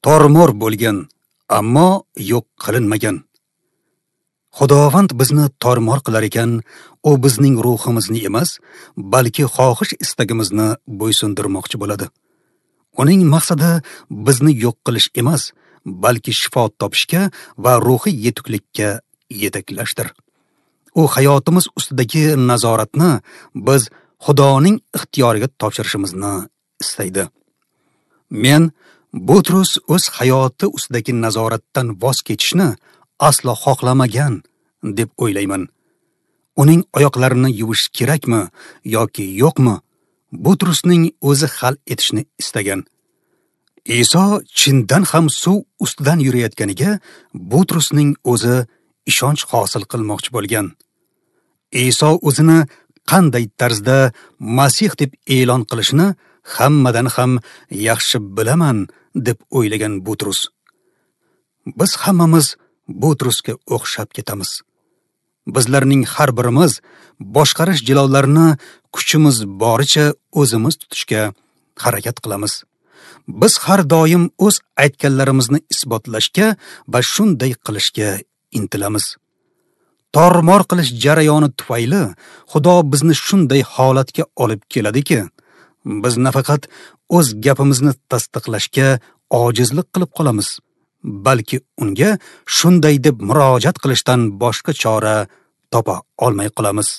tormor bo'lgan, ammo yo'q qilinmagan. Xudovand bizni tormor qilar ekan, u bizning ruhimizni emas, balki xohish istagimizni bo'ysundirmoqchi bo'ladi. Uning maqsadi bizni yo'q qilish emas, balki shifo topishga va ruhiy yetuklikka yetaklashdir. U hayotimiz ustidagi nazoratni biz Xudoning ixtiyoriga topshirishimizni istaydi. Men Butrus o'z hayoti ustidagi nazoratdan voz kechishni aslo xohlamagan deb o'ylayman. Uning oyoqlarini yuvish kerakmi yoki yo'qmi? Butrusning o'zi hal etishni istagan. Iso chindan ham suv ustidan yurayotganiga Butrusning o'zi ishonch hosil qilmoqchi bo'lgan. Iso o'zini qanday tarzda Masih deb e'lon qilishini hammadan ham yaxshi bilaman deb o'ylagan Butrus. Biz hammamiz Butrusga o'xshab ketamiz. Bizlarning har birimiz boshqarish jilovlarini kuchimiz boricha o'zimiz tutishga harakat qilamiz. Biz har doim o'z aytganlarimizni isbotlashga va shunday qilishga intilamiz. Tormor qilish jarayoni tufayli Xudo bizni shunday holatga olib keladiki, biz nafaqat o'z gapimizni tasdiqlashga ojizlik qilib qolamiz, balki unga shunday deb murojaat qilishdan boshqa chora topa olmay qolamiz.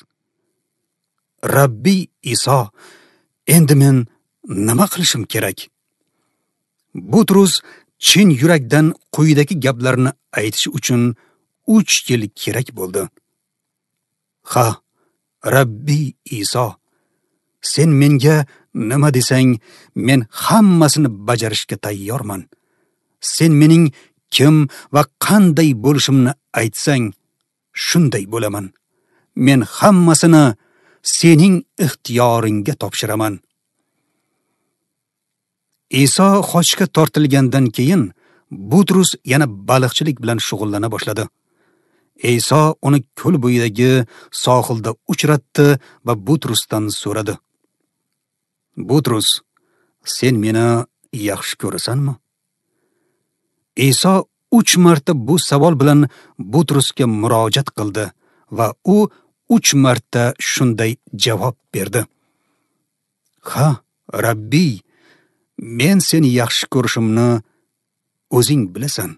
Rabbiy Iso, endi men nima qilishim kerak? Butrus chin yurakdan quyidagi gaplarni aytish uchun 3 yil kerak bo'ldi. Ha, Rabbiy Iso, sen menga nima desang, men hammasini bajarishga tayyorman. Sen mening kim va qanday bo'lishimni aytsang, shunday bo'laman. Men hammasini sening ixtiyoringga topshiraman. Iso qochishga tortilgandan keyin Butrus yana baliqchilik bilan shug'ullana boshladi. Iso uni ko'l bo'yidagi sohilda uchratdi va Butrusdan so'radi. Butrus, sen meni yaxshi ko'rasanmi? Iso 3 marta bu savol bilan Butrusga murojaat qildi va u 3 marta shunday javob berdi. Ha, Rabbiy, men seni yaxshi ko'rishimni o'zing bilasan.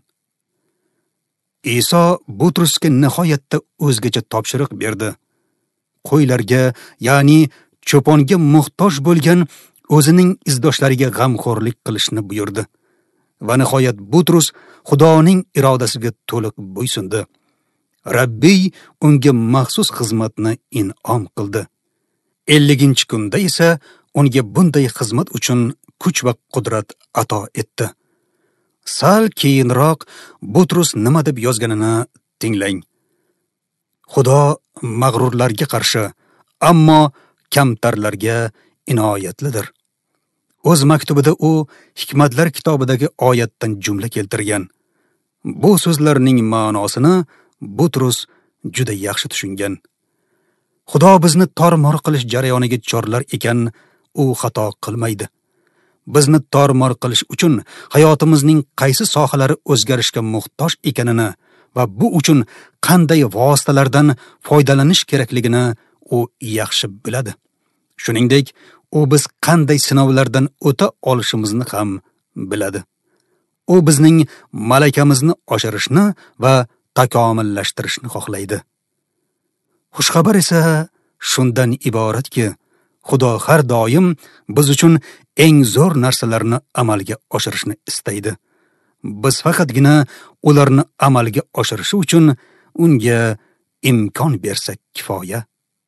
Iso Butrusga nihoyatda o'zgacha topshiriq berdi. Qo'ylarga, ya'ni cho'ponga muhtoj bo'lgan o'zining izdoshlariga g'amxo'rlik qilishni buyurdi. Va nihoyat Butrus Xudoning irodasiga to'liq bo'ysundi. Rabbiy unga maxsus xizmatni in'om qildi. 50-kunda esa unga bunday xizmat uchun kuch va qudrat ato etdi. Sal keyinroq Butrus nima deb yozganini tinglang. Xudo mag'rurlarga qarshi, ammo kamtarlarga inoyatlidir. O'z maktubida u Hikmatlar kitobidagi oyatdan jumla keltirgan. Bu so'zlarning ma'nosini Butrus juda yaxshi tushungan. Xudo bizni tormor qilish jarayoniga chorlar ekan, u xato qilmaydi. Bizni tormor qilish uchun hayotimizning qaysi sohalari o'zgarishga muhtoj ekanini va bu uchun qanday vositalardan foydalanish kerakligini u yaxshi biladi. Shuningdek, u biz qanday sinovlardan o'ta olishimizni ham biladi. U bizning malakamizni oshirishni va takomillashtirishni xohlaydi. Xushxabar esa shundan iboratki, Xudo har doim biz uchun eng zo'r narsalarni amalga oshirishni istaydi. Biz faqatgina ularni amalga oshirishi uchun unga imkon bersak kifoya.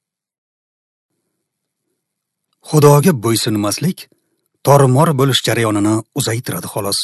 Xudoga bo'ysunmaslik tormor bo'lish jarayonini uzaytiradi xolos.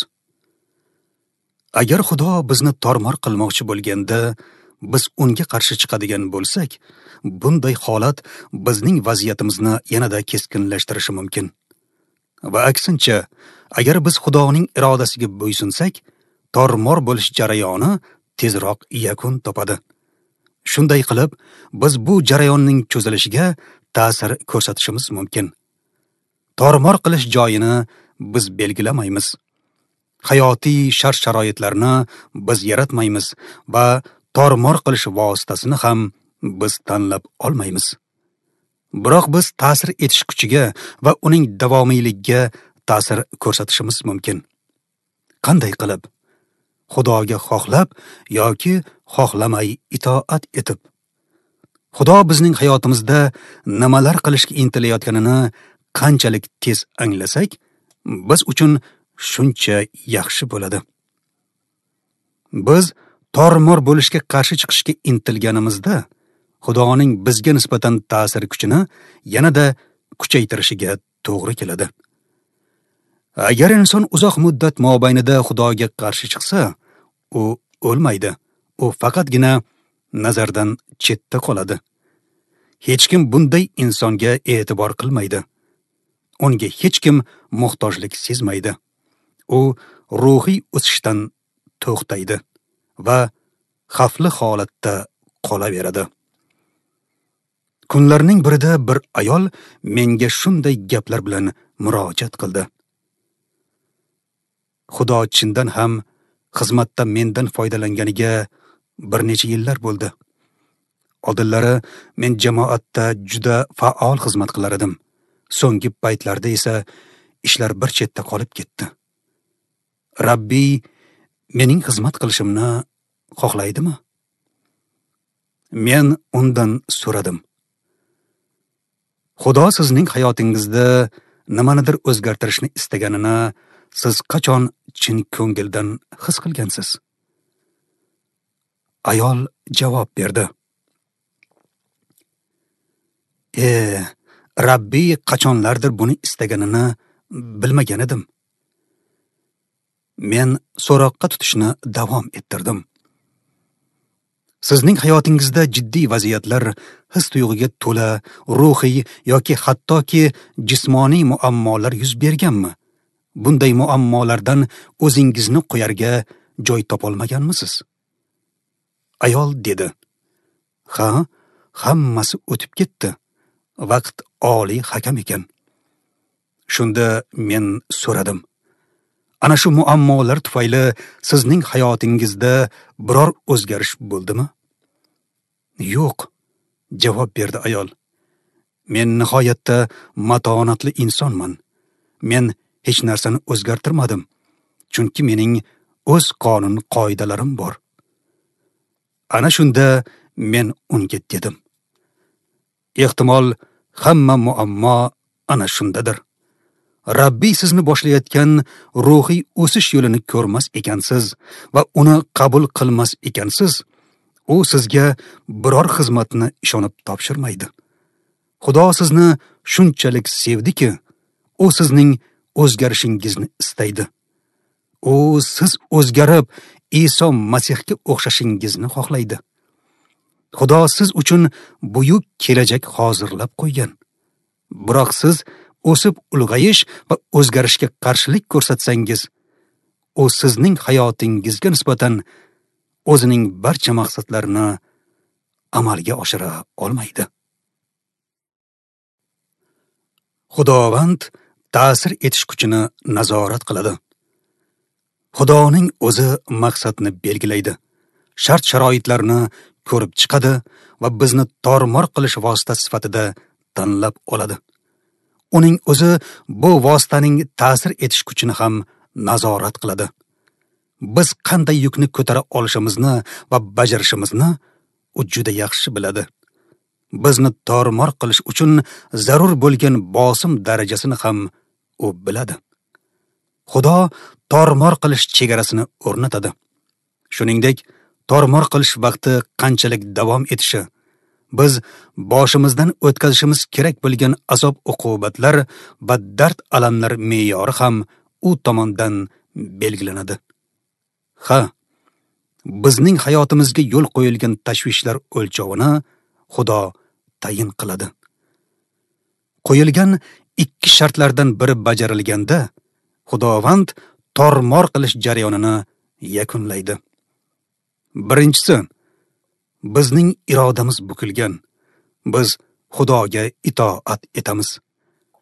Agar Xudo bizni tormor qilmoqchi bo'lganda, biz unga qarshi chiqadigan bo'lsak, bunday holat bizning vaziyatimizni yanada keskinlashtirishi mumkin. Va aksincha, agar biz Xudoning irodasiga bo'ysunsak, tormor bo'lish jarayoni tezroq yakun topadi. Shunday qilib, biz bu jarayonning cho'zilishiga ta'sir ko'rsatishimiz mumkin. Tormor qilish joyini biz belgilamaymiz. hayotiy shart-sharoitlarni biz yaratmaymiz va tormor qilish vositasini ham biz tanlab olmaymiz. Biroq biz ta'sir etish kuchiga va uning davomiyligiga ta'sir ko'rsatishimiz mumkin. Qanday qilib? Xudoga xohlab yoki xohlamay itoat etib. Xudo bizning hayotimizda nimalar qilishga intilayotganini qanchalik tez anglasak, biz uchun shuncha yaxshi bo'ladi. Biz tormor bo'lishga qarshi chiqishga intilganimizda, Xudoning bizga nisbatan ta'sir kuchini yanada kuchaytirishiga to'g'ri keladi. Agar inson uzoq muddat mobaynida Xudoga qarshi chiqsa, u o'lmaydi. U faqatgina nazardan chetda qoladi. Hech kim bunday insonga e'tibor qilmaydi. Unga hech kim muhtojlik sezmaydi. U ruhiy o'sishdan to'xtaydi va xavfli holatda qolaveradi. Kunlarning birida bir ayol menga shunday gaplar bilan murojaat qildi. Xudo chindan ham xizmatda mendan foydalanganiga bir necha yillar bo'ldi. Oldinlari men jamoatda juda faol xizmat qilar edim. So'nggi paytlarda esa ishlar bir chetda qolib ketdi. Rabbiy mening xizmat qilishimni xohlaydimi? Men undan so'radim. Xudo sizning hayotingizda nimanidir o'zgartirishni istaganini siz qachon chin ko'ngildan his qilgansiz? Ayol javob berdi. Rabbiy qachonlardir buni istaganini bilmagan edim. Men so'roqqa tutishni davom ettirdim. Sizning hayotingizda jiddiy vaziyatlar, his-tuyg'uga to'la, ruhiy yoki hattoki jismoniy muammolar yuz berganmi? Bunday muammolardan o'zingizni qo'yarga joy topolmaganmisiz? Ayol dedi. Ha, hammasi o'tib ketdi. Vaqt oliy hakam ekan. Shunda men so'radim. Ana shu muammolar tufayli sizning hayotingizda biror o'zgarish bo'ldimi? Yo'q, javob berdi ayol. Men nihoyatda matonatli insonman. Men hech narsani o'zgartirmadim. Chunki mening o'z qonun qoidalarim bor. Ana shunda men unga dedim. Ehtimol hamma muammo ana shundadir. Rabbiy sizni boshlayotgan ruhiy o'sish yo'lini ko'rmas ekansiz va uni qabul qilmas ekansiz. U sizga biror xizmatni ishonib topshirmaydi. Xudo sizni shunchalik sevdiki, u sizning o'zgarishingizni istaydi. U siz o'zgarib Iso Masihga o'xshashingizni xohlaydi. Xudo siz uchun buyuk kelajak hozirlab qo'ygan. Biroq siz o'sib ulg'ayish va o'zgarishga qarshilik ko'rsatsangiz, u sizning hayotingizga nisbatan o'zining barcha maqsadlarini amalga oshira olmaydi. Xudovand ta'sir etish kuchini nazorat qiladi. Xudoning o'zi maqsadni belgilaydi. Shart-sharoitlarni ko'rib chiqadi va bizni tormor qilish vositasi sifatida tanlab oladi. Uning o'zi bu vositaning ta'sir etish kuchini ham nazorat qiladi. Biz qanday yukni ko'tara olishimizni va bajarishimizni u juda yaxshi biladi. Bizni tormor qilish uchun zarur bo'lgan bosim darajasini ham u biladi. Xudo tormor qilish chegarasini o'rnatadi. Shuningdek, tormor qilish vaqti qanchalik davom etishi, biz boshimizdan o'tkazishimiz kerak bo'lgan azob-uqubatlar va dard-alamlar me'yori ham u tomonidan belgilanadi. Ha, bizning hayotimizga yo'l qo'yilgan tashvishlar o'lchovini Xudo tayin qiladi. Qo'yilgan ikki shartlardan biri bajarilganda, Xudovand tormor qilish jarayonini yakunlaydi. Birinchisi, bizning irodamiz bukilgan. Biz Xudoga itoat etamiz.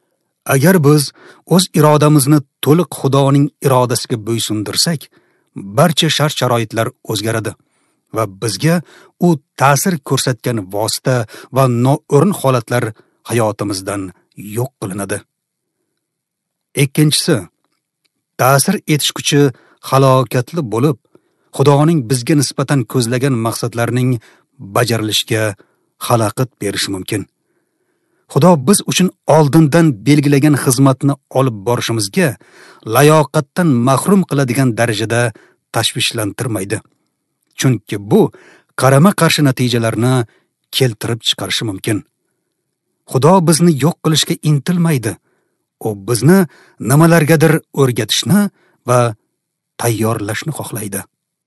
Agar biz o'z irodamizni to'liq Xudoning irodasiga bo'ysundirsak, barcha shart-sharoitlar o'zgaradi va bizga u ta'sir ko'rsatgan vosita va noo'rin holatlar hayotimizdan yo'q qilinadi. Ikkinchisi, ta'sir etish kuchi halokatli bo'lib, Xudoning bizga nisbatan ko'zlagan maqsadlarining bajarilishiga xalaqit berishi mumkin. Xudo biz uchun oldindan belgilagan xizmatni olib borishimizga layoqatdan mahrum qiladigan darajada tashvishlantirmaydi. Chunki bu qarama-qarshi natijalarni keltirib chiqarishi mumkin. Xudo bizni yo'q qilishga intilmaydi. U bizni nimalargadir o'rgatishni va tayyorlashni xohlaydi.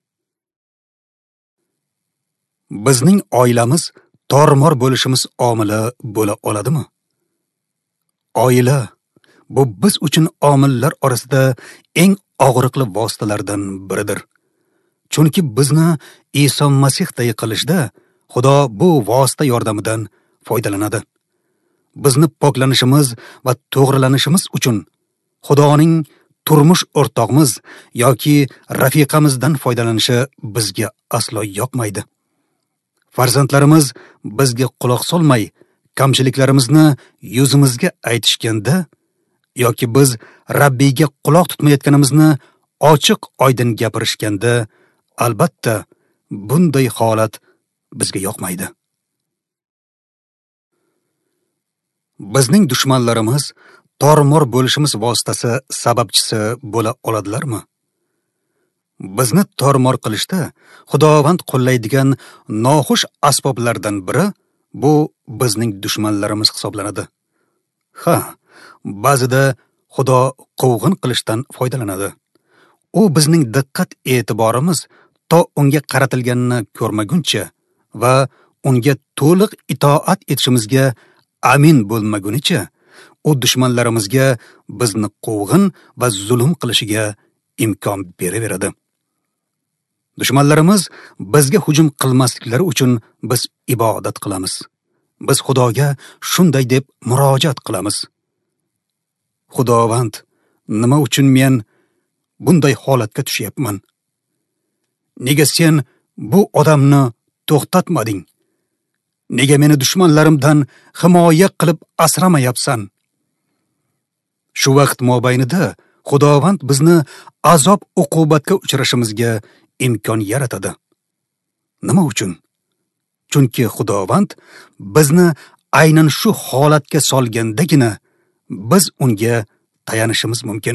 Bizning oilamiz tormor bo'lishimiz omili bo'la oladimi? Oila bu biz uchun omillar orasida eng og'riqli vositalardan biridir. Chunki bizni Iso Masihday qilishda Xudo bu vosita yordamidan foydalanadi. Bizni poklanishimiz va to'g'rilanishimiz uchun Xudoning turmush o'rtog'imiz yoki rafiqamizdan foydalanishi bizga aslo yoqmaydi. Farzandlarimiz bizga quloq solmay, kamchiliklarimizni yuzimizga aytishganda yoki biz Rabbiyga quloq tutmayotganimizni ochiq-oydin gapirishganda, albatta bunday holat bizga yoqmaydi. Bizning dushmanlarimiz tormor bo'lishimiz vositasi sababchisi bo'la oladilarmi? Bizni tormor qilishda Xudovand qo'llaydigan noxush asboblardan biri bu bizning dushmanlarimiz hisoblanadi. Ba'zida Xudo quvg'in qilishdan foydalanadi. U bizning diqqat e'tiborimiz to unga qaratilganini ko'rmaguncha va unga to'liq itoat etishimizga amin bo'lmagunicha u dushmanlarimizga bizni quvg'in va zulm qilishiga imkon beraveradi. Dushmanlarimiz bizga hujum qilmasliklari uchun biz ibodat qilamiz. Biz Xudoga shunday deb murojaat qilamiz. Xudovand, nima uchun men bunday holatga tushyapman? Nega sen bu odamni to'xtatmading? Nega meni dushmanlarimdan himoya qilib asramayapsan? Shu vaqt mobaynida Xudovand bizni azob uqubatga uchrashimizga imkon yaratadi. Nima uchun? Chunki Xudovand bizni aynan shu holatga solgandagina biz unga tayanishimiz mumkin.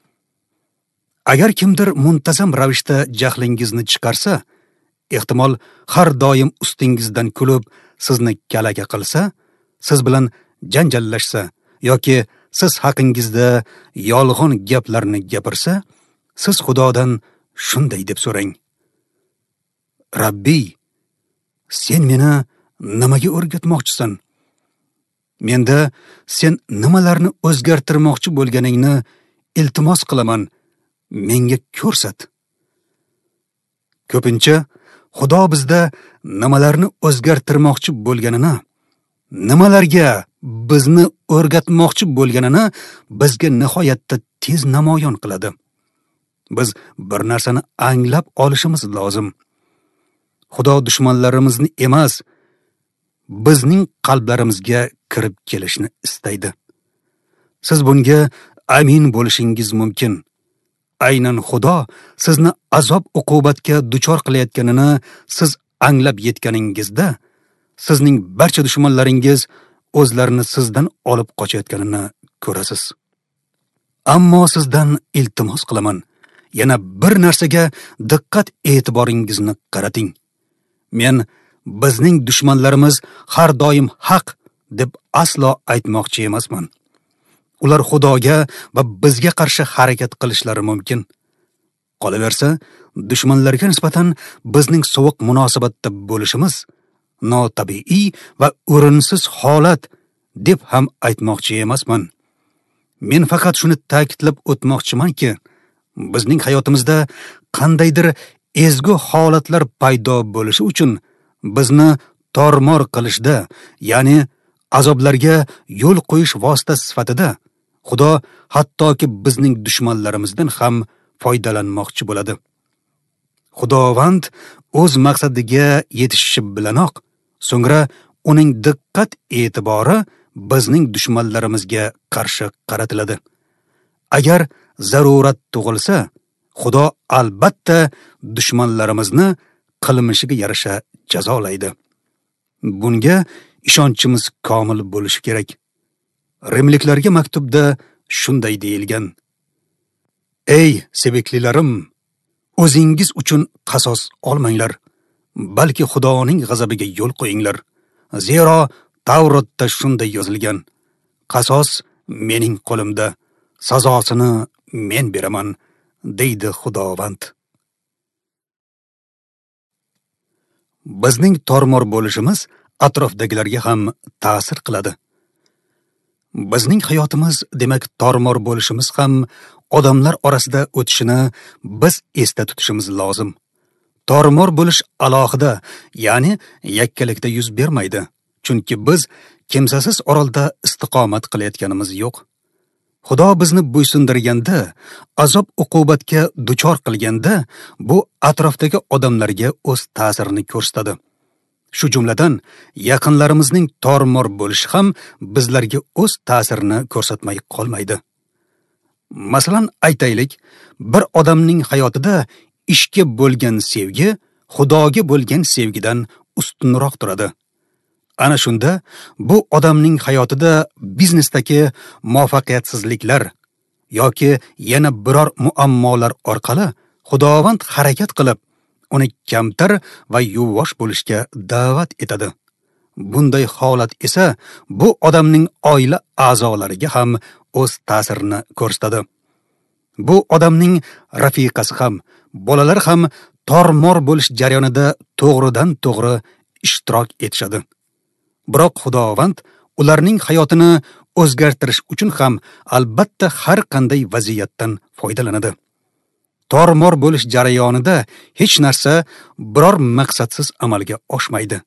Agar kimdir muntazam ravishda jahlingizni chiqarsa, ehtimol har doim ustingizdan kulib sizni kalaga qilsa, siz bilan janjallashsa yoki siz haqingizda yolg'on gaplarni gapirsa, siz Xudodan shunday deb so'rang: Rabbiy, sen meni nimaga o'rgatmoqchisan? Menda sen nimalarni o'zgartirmoqchi bo'lganingni iltimos qilaman, menga ko'rsat. Ko'pincha Xudo bizda nimalarni o'zgartirmoqchi bo'lganini, nimalarga bizni o'rgatmoqchi bo'lganini bizga nihoyatda tez namoyon qiladi. Biz bir narsani anglab olishimiz lozim. Xudo dushmanlarimizni emas, bizning qalblarimizga kirib kelishni istaydi. Siz bunga amin bo'lishingiz mumkin. Aynan Xudo sizni azob uqubatga duchor qilayotganini siz anglab yetganingizda, sizning barcha dushmanlaringiz o'zlarini sizdan olib qochayotganini ko'rasiz. Ammo sizdan iltimos qilaman, yana bir narsaga diqqat e'tiboringizni qarating. Men bizning dushmanlarimiz har doim haq deb aslo aytmoqchi emasman. Ular Xudoga va bizga qarshi harakat qilishlari mumkin. Qolaversa, dushmanlarga nisbatan bizning sovuq munosabatda bo'lishimiz notabiiy va o'rinsiz holat deb ham aytmoqchi emasman. Men faqat shuni ta'kidlab o'tmoqchimanki, bizning hayotimizda qandaydir ezgu holatlar paydo bo'lishi uchun bizni tormor qilishda, ya'ni azoblarga yo'l qo'yish vositasi sifatida Xudo hattoki bizning dushmanlarimizdan ham foydalanmoqchi bo'ladi. Xudovand o'z maqsadiga yetishishi bilanoq, so'ngra uning diqqat e'tibori bizning dushmanlarimizga qarshi qaratiladi. Agar zarurat tug'ilsa, Xudo albatta dushmanlarimizni qilmishiga yarasha jazolaydi. Bunga ishonchimiz komil bo'lishi kerak. Rimliklarga maktubda shunday deyilgan: Ey seviklilarim, o'zingiz uchun qasos olmanglar, balki Xudoning g'azabiga yo'l qo'yinglar. Zero Tavrotda shunday yozilgan: Qasos mening qo'limda, sazosini men beraman, deydi Xudovand. Bizning tormor bo'lishimiz atrofdagilarga ham ta'sir qiladi. Bizning hayotimiz, demak, tormor bo'lishimiz ham odamlar orasida o'tishini biz esda tutishimiz lozim. Tormor bo'lish alohida, ya'ni yakkalikda yuz bermaydi. Chunki biz kimsasiz orolda istiqomat qilayotganimiz yo'q. Xudo bizni bo'ysundirganda, azob-uqubatga duchor qilganda, bu atrofdagi odamlarga o'z ta'sirini ko'rsatadi. Shu jumladan, yaqinlarimizning tormor bo'lishi ham bizlarga o'z ta'sirini ko'rsatmay qolmaydi. Masalan, aytaylik, bir odamning hayotida ishga bo'lgan sevgi Xudoga bo'lgan sevgidan ustunroq turadi. Ana shunda bu odamning hayotida biznesdagi muvaffaqiyatsizliklar yoki yana biror muammolar orqali Xudovand harakat qilib, uni kamtar va yuvosh bo'lishga da'vat etadi. Bunday holat esa bu odamning oila a'zolariga ham o'z ta'sirini ko'rsatadi. Bu odamning rafiqasi ham, bolalar ham tormor bo'lish jarayonida to'g'ridan to'g'ri ishtirok etishadi. Biroq Xudovand ularning hayotini o'zgartirish uchun ham albatta har qanday vaziyatdan foydalanadi. Tormor bo'lish jarayonida hech narsa biror maqsadsiz amalga oshmaydi.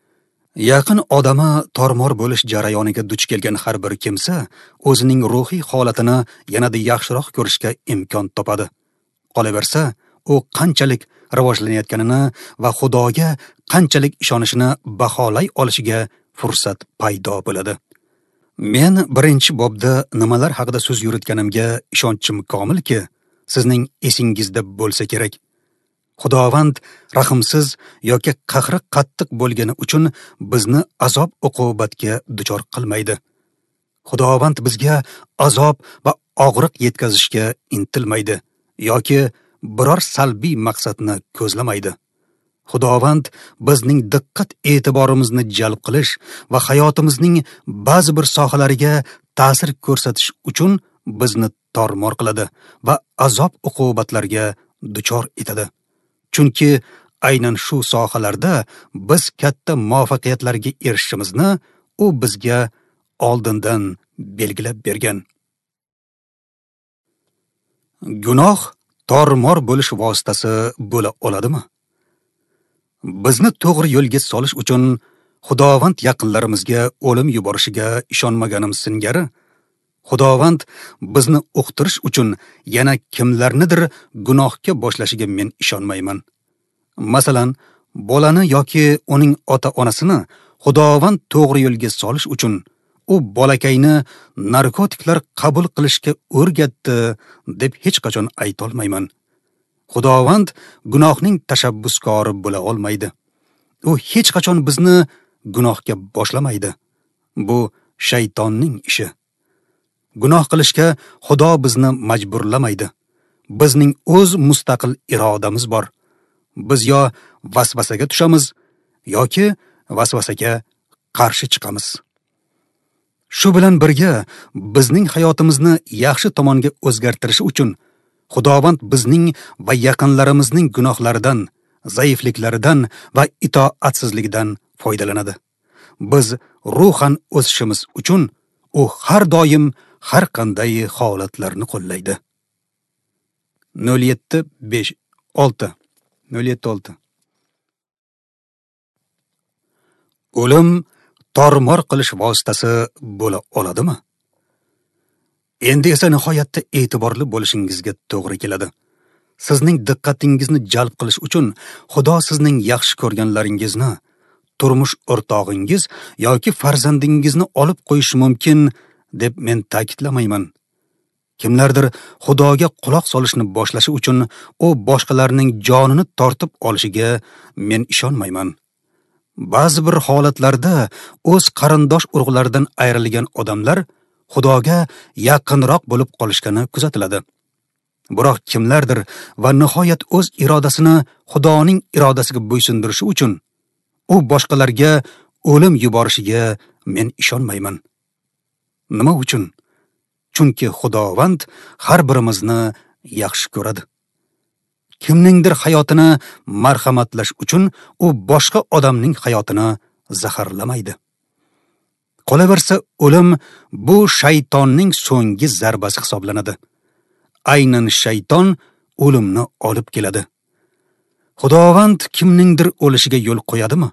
Yaqin odama tormor bo'lish jarayoniga duch kelgan har bir kimsa o'zining ruhiy holatini yanada yaxshiroq ko'rishga imkon topadi. Qolaversa, u qanchalik rivojlanayotganini va Xudoga qanchalik ishonishini baholay olishiga fursat paydo bo'ladi. Men birinchi bobda nimalar haqida so'z yuritganimga ishonchim komilki, sizning esingizda bo'lsa kerak. Xudovand rahimsiz yoki qahri qattiq bo'lgani uchun bizni azob-uqubatga duchor qilmaydi. Xudovand bizga azob va og'riq yetkazishga intilmaydi yoki biror salbiy maqsadni ko'zlamaydi. Xudovand bizning diqqat e'tiborimizni jalb qilish va hayotimizning ba'zi bir sohalariga ta'sir ko'rsatish uchun bizni tormor qiladi va azob-uqubatlarga duchor etadi. Chunki aynan shu sohalarda biz katta muvaffaqiyatlarga erishishimizni u bizga oldindan belgilab bergan. Gunoh tormor bo'lish vositasi bo'la oladimi? Bizni to'g'ri yo'lga solish uchun Xudovand yaqinlarimizga o'lim yuborishiga ishonmaganimiz singari, Xudovand bizni uqtirish uchun yana kimlarnidir gunohga boshlashiga men ishonmayman. Masalan, bolani yoki uning ota-onasini Xudovand to'g'ri yo'lga solish uchun u bolakayni narkotiklar qabul qilishga o'rgatdi deb hech qachon aytolmayman. Xudovand gunohning tashabbuskori bo'la olmaydi. U hech qachon bizni gunohga boshlamaydi. Bu shaytonning ishi. Gunoh qilishga Xudo bizni majburlamaydi. Bizning o'z mustaqil irodamiz bor. Biz yo vasvasaga tushamiz yoki vasvasaga qarshi chiqamiz. Shu bilan birga bizning hayotimizni yaxshi tomonga o'zgartirishi uchun Xudovand bizning va yaqinlarimizning gunohlaridan, zaifliklaridan va itoatsizligidan foydalanadi. Biz ruhan o'sishimiz uchun u har doim har qanday holatlarni qo'llaydi. 07:6 O'lim tormor qilish vositasi bo'la oladimi? Endi esa nihoyatda e'tiborli bo'lishingizga to'g'ri keladi. Sizning diqqatingizni jalb qilish uchun Xudo sizning yaxshi ko'rganlaringizni, turmush o'rtog'ingiz yoki farzandingizni olib qo'yishi mumkin deb men ta'kidlamayman. Kimlardir Xudoga quloq solishni boshlashi uchun u boshqalarning jonini tortib olishiga men ishonmayman. Ba'zi bir holatlarda o'z qarindosh urug'laridan ayrilgan odamlar Xudoga yaqinroq bo'lib qolishgani kuzatiladi. Biroq kimlardir va nihoyat o'z irodasini Xudoning irodasiga bo'ysundirishi uchun u boshqalarga o'lim yuborishiga men ishonmayman. Nima uchun? Chunki Xudovand har birimizni yaxshi ko'radi. Kimningdir hayotini marhamatlash uchun u boshqa odamning hayotini zaharlamaydi. Qolaversa, o'lim bu shaytonning so'nggi zarbasi hisoblanadi. Aynan shayton o'limni olib keladi. Xudovand kimningdir o'lishiga yo'l qo'yadimi?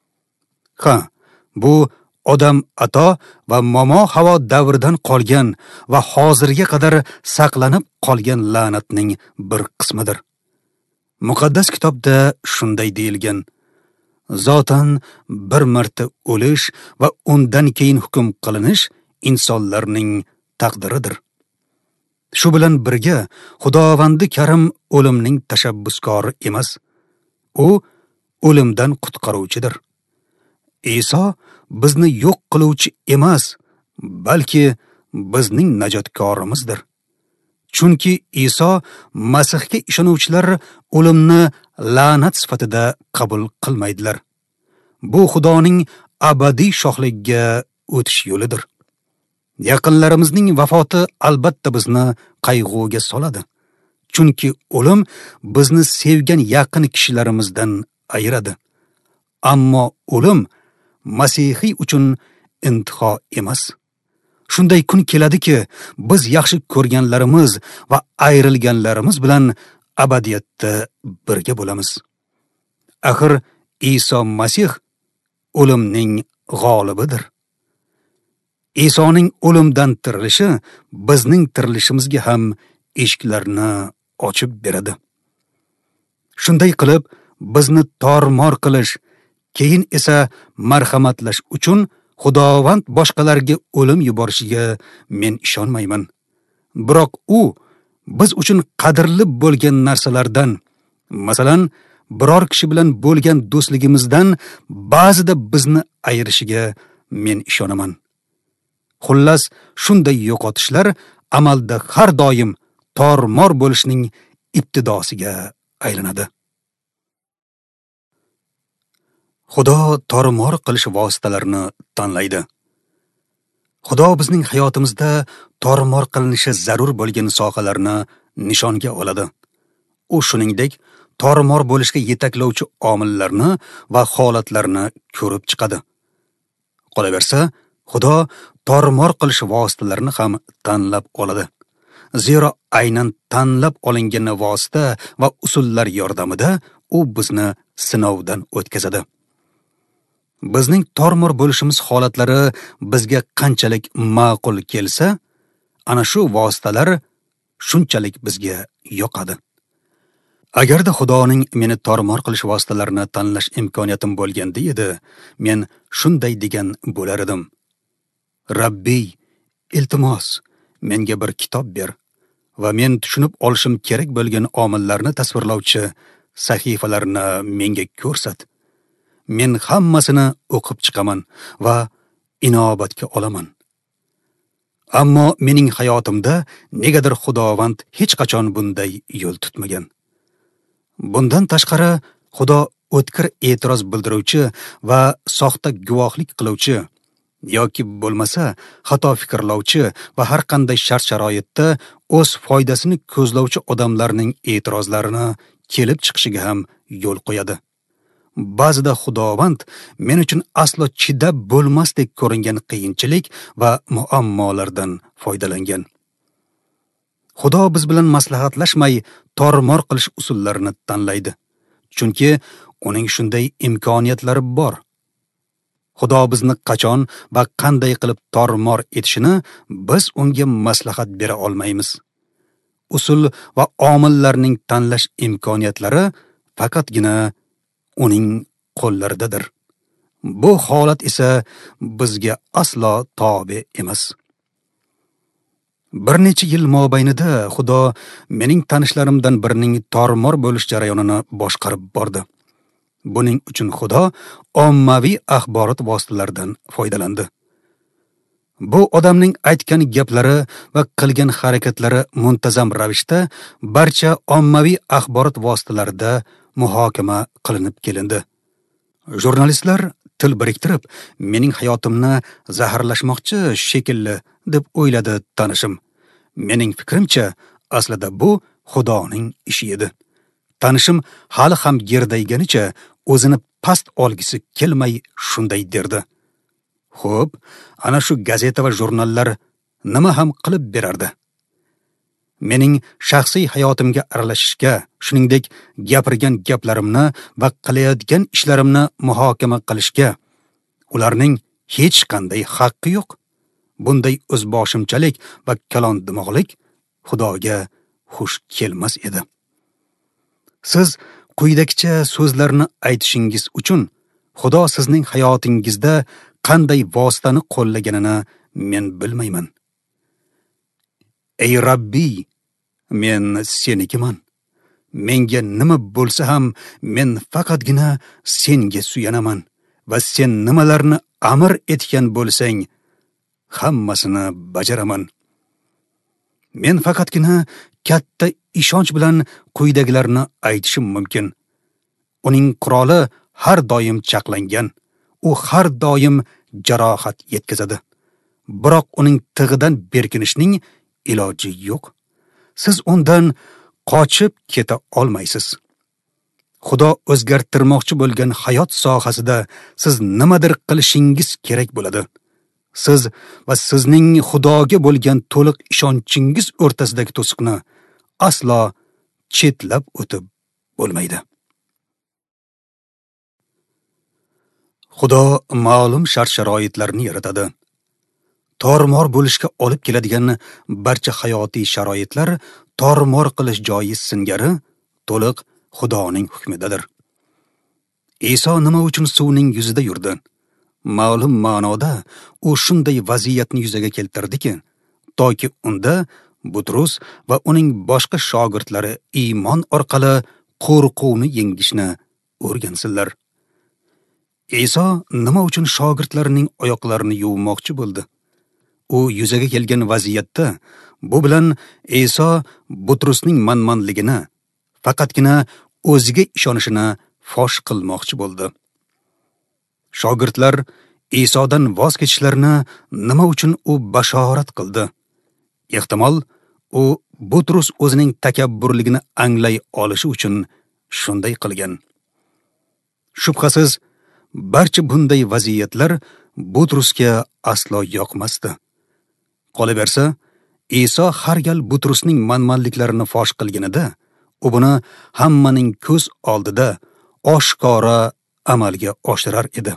Ha, bu odam ato va momo havo davridan qolgan va hozirga qadar saqlanib qolgan la'natning bir qismidir. Muqaddas kitobda shunday deyilgan: Zotan bir marta o'lish va undan keyin hukm qilinish insonlarning taqdiridir. Shu bilan birga Xudovandi Karim o'limning tashabbuskori emas. U o'limdan qutqaruvchidir. Iso bizni yo'q qiluvchi emas, balki bizning najotkorimizdir. Chunki Iso Masihga ishonuvchilar o'limni la'nat sifatida qabul qilmaydilar. Bu Xudoning abadiy shohligiga o'tish yo'lidir. Yaqinlarimizning vafoti albatta bizni qayg'uga soladi. Chunki o'lim bizni sevgan yaqin kishilarimizdan ayiradi. Ammo o'lim Masihiy uchun intiho emas. Shunday kun keladiki, biz yaxshi ko'rganlarimiz va ayrilganlarimiz bilan abadiyatda birga bo'lamiz. Axir Iso Masih o'limning g'olibidir. Isoning o'limdan tirilishi bizning tirilishimizga ham eshiklarni ochib beradi. Shunday qilib, bizni tormor qilish, keyin esa marhamatlash uchun Xudovand boshqalarga o'lim yuborishiga men ishonmayman. Biroq u biz uchun qadrli bo'lgan narsalardan, masalan, biror kishi bilan bo'lgan do'stligimizdan ba'zida bizni ayirishiga men ishonaman. Xullas, shunday yo'qotishlar amalda har doim tormor bo'lishning ibtidosiga aylanadi. Xudo tormor qilish vositalarini tanlaydi. Xudo bizning hayotimizda tormor qilinishi zarur bo'lgan sohalarni nishonga oladi. U shuningdek tormor bo'lishga yetaklovchi omillarni va holatlarni ko'rib chiqadi. Qolaversa, Xudo tormor qilish vositalarini ham tanlab oladi. Zero aynan tanlab olingan vosita va usullar yordamida u bizni sinovdan o'tkazadi. Bizning tormor bo'lishimiz holatlari bizga qanchalik ma'qul kelsa, ana shu vositalar shunchalik bizga yoqadi. Agarda Xudoning meni tormor qilish vositalarini tanlash imkoniyatim bo'lganda edi, men shunday degan bo'lar edim: Rabbiy, iltimos, menga bir kitob ber va men tushunib olishim kerak bo'lgan omillarni tasvirlovchi sahifalarni menga ko'rsat. Men hammasini o'qib chiqaman va inobatga olaman. Ammo mening hayotimda negadir Xudovand hech qachon bunday yo'l tutmagan. Bundan tashqari, Xudo o'tkir e'tiroz bildiruvchi va soxta guvohlik qiluvchi yoki bo'lmasa xato fikrlovchi va har qanday shart-sharoitda o'z foydasini ko'zlovchi odamlarning e'tirozlarini kelib chiqishiga ham yo'l qo'yadi. Ba'zida Xudovand men uchun aslo chidab bo'lmasdek ko'ringan qiyinchilik va muammolardan foydalangan. Xudo biz bilan maslahatlashmay tormor qilish usullarini tanlaydi. Chunki uning shunday imkoniyatlari bor. Xudo bizni qachon va qanday qilib tormor etishini biz unga maslahat bera olmaymiz. Usul va omillarning tanlash imkoniyatlari faqatgina uning qo'llaridadir. Bu holat esa bizga aslo tobe emas. Bir necha yil mobaynida Xudo mening tanishlarimdan birining tormor bo'lish jarayonini boshqarib bordi. Buning uchun Xudo ommaviy axborot vositalaridan foydalandi. Bu odamning aytgan gaplari va qilgan harakatlari muntazam ravishda barcha ommaviy axborot vositalarida muhokama qilinib kelindi. Jurnalistlar til biriktirib, mening hayotimni zaharlashmoqchi shekilli deb o'yladi tanishim. Mening fikrimcha, aslida bu Xudoning ishi edi. Tanishim hali ham gerdayganicha o'zini past olgisi kelmay shunday derdi. Xo'p, ana shu gazeta va jurnallar nima ham qilib berardi? Mening shaxsiy hayotimga aralashishga, shuningdek gapirgan gaplarimni va qilayotgan ishlarimni muhokama qilishga ularning hech qanday haqqi yo'q. Bunday o'zboshimchalik va kalondimoqlik Xudoga xush kelmas edi. Siz quyidagicha so'zlarni aytishingiz uchun Xudo sizning hayotingizda qanday vositani qo'llaganini men bilmayman. Ey Rabbiy, men senikiman. Menga nima bo'lsa ham men faqatgina senga suyanaman va sen nimalarni amr etgan bo'lsang, hammasini bajaraman. Men faqatgina katta ishonch bilan quyidagilarni aytishim mumkin. Uning quroli har doim chaqlangan. U har doim jarohat yetkazadi. Biroq uning tig'idan berkinishning iloji yo'q. Siz undan qochib keta olmaysiz. Xudo o'zgartirmoqchi bo'lgan hayot sohasida siz nimadir qilishingiz kerak bo'ladi. Siz va sizning Xudoga bo'lgan to'liq ishonchingiz o'rtasidagi to'siqni aslo chetlab o'tib bo'lmaydi. Xudo ma'lum shart-sharoitlarni yaratadi. Tormor bo'lishga olib keladigan barcha hayotiy sharoitlar tormor qilish joyi singari to'liq Xudoning hukmidadir. Iso nima uchun suvning yuzida yurdi? Ma'lum ma'noda u shunday vaziyatni yuzaga keltirdiki, toki unda Butrus va uning boshqa shogirdlari iymon orqali qo'rquvni yengishni o'rgansinlar. Iso nima uchun shogirdlarining oyoqlarini yuvmoqchi bo'ldi? U yuzaga kelgan vaziyatda bu bilan Iso Butrusning manmanligini, faqatgina o'ziga ishonishini fosh qilmoqchi bo'ldi. Shogirdlar Isodan voz kechishlarini nima uchun u bashorat qildi? Ehtimol u Butrus o'zining takabburligini anglay olishi uchun shunday qilgan. Shubhasiz, barcha bunday vaziyatlar Butrusga aslo yoqmasdi. Qolaversa, Iso har gal Butrusning manmanliklarini fosh qilganida, u buni hammaning ko'z oldida oshkora amalga oshirar edi.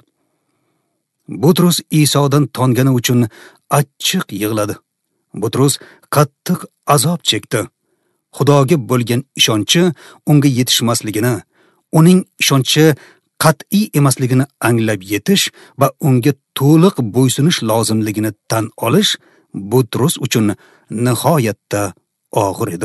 Butrus Isodan tongani uchun achchiq yig'ladi. Butrus qattiq azob chekdi. Xudoga bo'lgan ishonchi unga yetishmasligini, uning ishonchi qat'iy emasligini anglab yetish va unga to'liq bo'ysunish lozimligini tan olish Butrus uchun nihoyatda og'ir edi.